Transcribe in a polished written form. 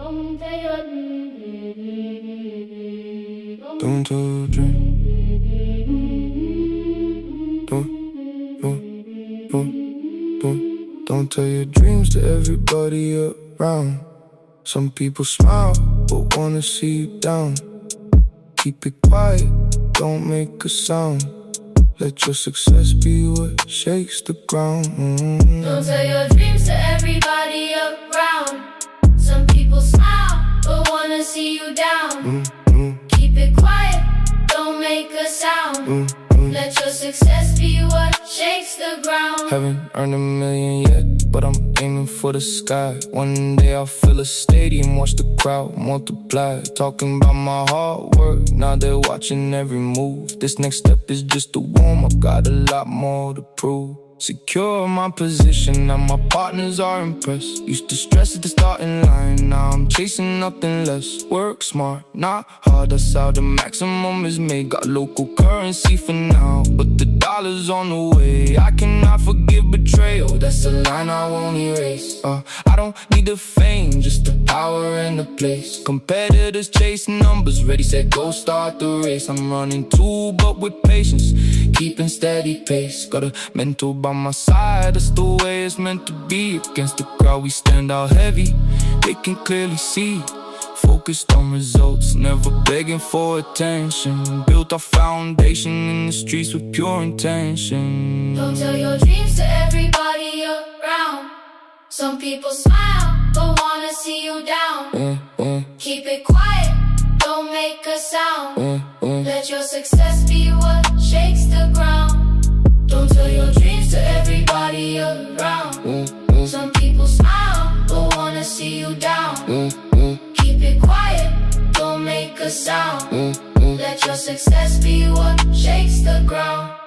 Don't tell your dreams. Don't tell your dreams to everybody around. Some people smile but wanna see you down. Keep it quiet, don't make a sound. Let your success be what shakes the ground. Don't tell your dreams to everybody around. Some people smile but wanna see you down. Keep it quiet, don't make a sound. Let your success be what shakes the ground. Haven't earned $1 million yet, but I'm aiming for the sky. One day I'll fill a stadium, watch the crowd multiply. Talking about my hard work, now they're watching every move. This next step is just a warm-up, got a lot more to prove. Secure my position, now my partners are impressed. Used to stress at the starting line, now I'm chasing nothing less. Work smart, not hard, that's how the maximum is made. Got local currency for now, but the dollar's on the way. I cannot forgive betrayal, that's the line I won't erase. I don't need the fame, just the power and the place. Competitors chasing numbers, ready, set, go, start the race. I'm running too, but with patience, keeping steady pace. Got a mentor by my side, that's the way it's meant to be. Against the crowd we stand out heavy, they can clearly see. Focused on results, never begging for attention. Built our foundation in the streets with pure intention. Don't tell your dreams to everybody around. Some people smile but wanna see you down. Keep it quiet, don't make a sound. Let your success be what shakes the ground. Don't tell your dreams to everybody around. Some people smile but wanna see you down. Keep it quiet, don't make a sound. Let your success be what shakes the ground.